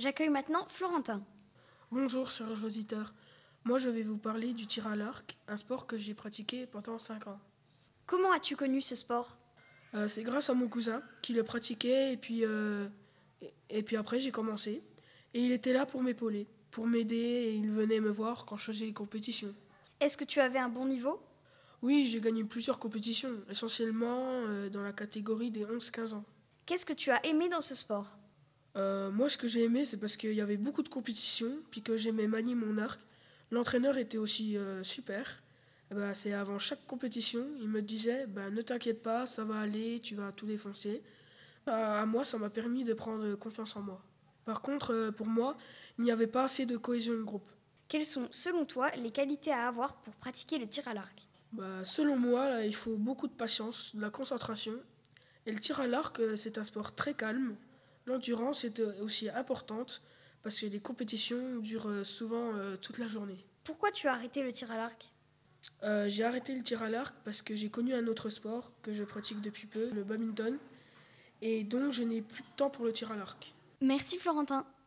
J'accueille maintenant Florentin. Bonjour chers auditeurs, moi je vais vous parler du tir à l'arc, un sport que j'ai pratiqué pendant 5 ans. Comment as-tu connu ce sport? C'est grâce à mon cousin qui le pratiquait et puis après j'ai commencé. Et il était là pour m'épauler, pour m'aider et il venait me voir quand je faisais les compétitions. Est-ce que tu avais un bon niveau? Oui, j'ai gagné plusieurs compétitions, essentiellement dans la catégorie des 11-15 ans. Qu'est-ce que tu as aimé dans ce sport? Moi ce que j'ai aimé c'est parce qu'il y avait beaucoup de compétitions, puis que j'aimais manier mon arc. L'entraîneur était aussi super. C'est avant chaque compétition, il me disait ne t'inquiète pas, ça va aller, tu vas tout défoncer. À moi, ça m'a permis de prendre confiance en moi. Par contre, pour moi, il n'y avait pas assez de cohésion de groupe. Quelles sont, selon toi, les qualités à avoir pour pratiquer le tir à l'arc? Selon moi, là, il faut beaucoup de patience, de la concentration. Et le tir à l'arc, c'est un sport très calme. L'endurance est aussi importante parce que les compétitions durent souvent toute la journée. Pourquoi tu as arrêté le tir à l'arc? J'ai arrêté le tir à l'arc parce que j'ai connu un autre sport que je pratique depuis peu, le badminton, et donc je n'ai plus de temps pour le tir à l'arc. Merci Florentin.